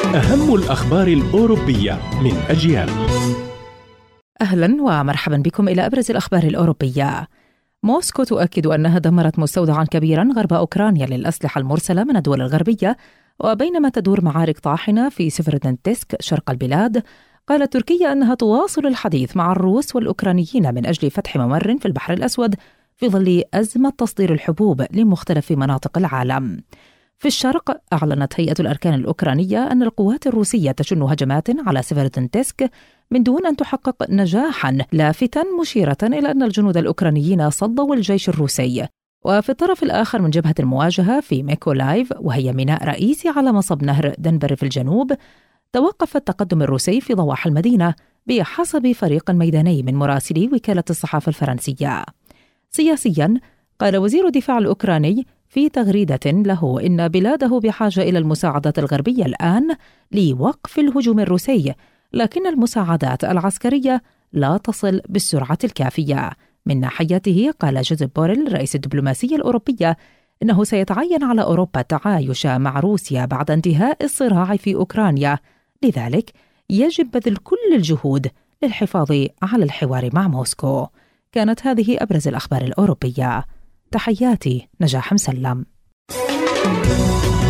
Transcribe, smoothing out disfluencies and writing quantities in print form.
أهم الأخبار الأوروبية من أجيال. أهلا ومرحبا بكم إلى أبرز الأخبار الأوروبية. موسكو تؤكد أنها دمرت مستودعا كبيرا غرب أوكرانيا للأسلحة المرسلة من الدول الغربية، وبينما تدور معارك طاحنة في سيفيرودونتسك شرق البلاد، قالت تركيا أنها تواصل الحديث مع الروس والأوكرانيين من أجل فتح ممر في البحر الأسود في ظل أزمة تصدير الحبوب لمختلف مناطق العالم. في الشرق، أعلنت هيئة الأركان الأوكرانية أن القوات الروسية تشن هجمات على سيفيرودونتسك من دون أن تحقق نجاحا، لافتا مشيرة إلى أن الجنود الأوكرانيين صدوا الجيش الروسي. وفي الطرف الآخر من جبهة المواجهة في ميكولايف، وهي ميناء رئيسي على مصب نهر دنبر في الجنوب، توقف التقدم الروسي في ضواحي المدينة بحسب فريق ميداني من مراسلي وكالة الصحافة الفرنسية. سياسيا، قال وزير الدفاع الأوكراني في تغريدة له إن بلاده بحاجة إلى المساعدات الغربية الآن لوقف الهجوم الروسي، لكن المساعدات العسكرية لا تصل بالسرعة الكافية. من ناحيته، قال جوزيف بوريل رئيس الدبلوماسية الأوروبية إنه سيتعين على أوروبا التعايش مع روسيا بعد انتهاء الصراع في أوكرانيا، لذلك يجب بذل كل الجهود للحفاظ على الحوار مع موسكو. كانت هذه أبرز الأخبار الأوروبية. تحياتي نجاح مسلم.